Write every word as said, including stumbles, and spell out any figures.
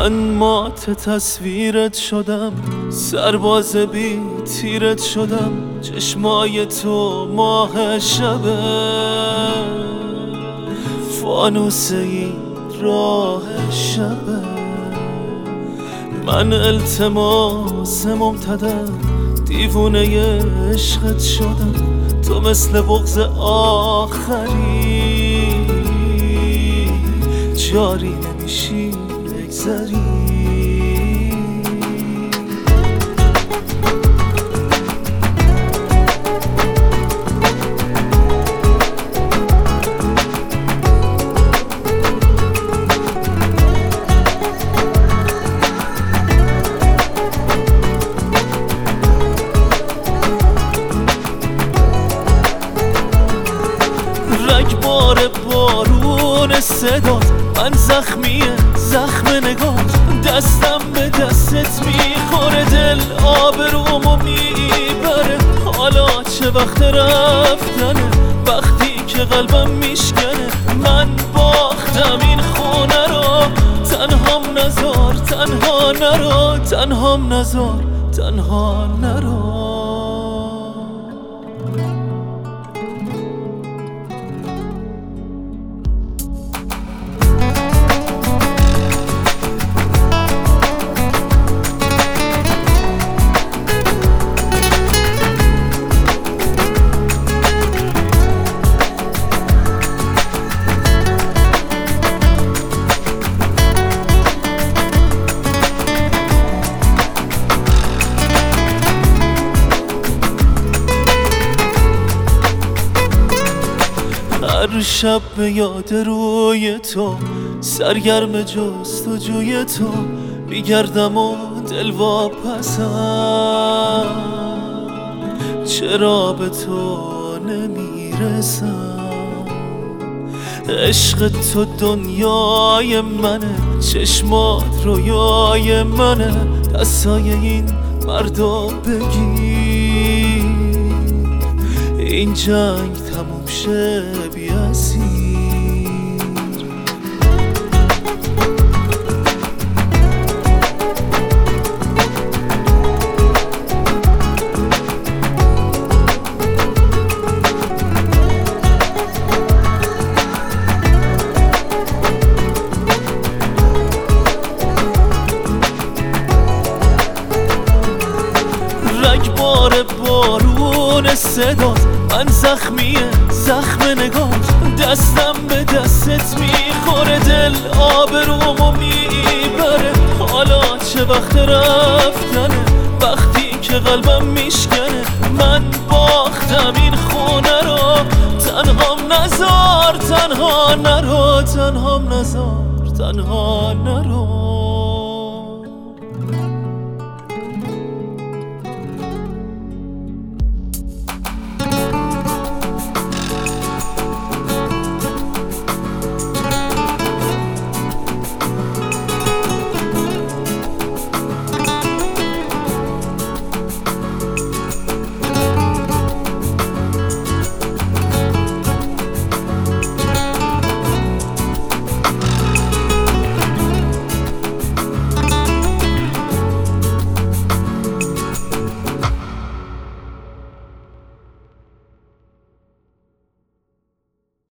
من مات تصویرت شدم، سرباز بی تیرت شدم، چشمای تو ماه شبه، فانوس این راه شبه. من التماس ممتدم، دیوونه عشقت شدم، تو مثل بغض آخری جاری نمیشی بگذری. رگبار بارون صدات، من زخمیه زخم نگات، دستم به دستت میخوره، دل آبرومو میبره. حالا چه وقت رفتنه، وقتی که قلبم میشکنه. من باختم این خونه رو، تنهام نزار تنها نرو، تنهام نزار تنها نرو. هر شب به یاد روی تو، سرگرم جستجوی تو میگردم و دل واپسم، چرا به تو نمیرسم؟ عشق تو دنیای منه، چشمات رویای منه، دستای این مردو بگیر، این جنگ تموم شه بی اسیر. رگبار بارون صدات، من زخمیه زخم نگات، دستم به دستت میخوره، دل آبرومو میبره. حالا چه وقت رفتنه، وقتی که قلبم میشکنه. من باختم این خونه رو، تنهام نزار تنها نرو، تنهام نزار تنها نرو.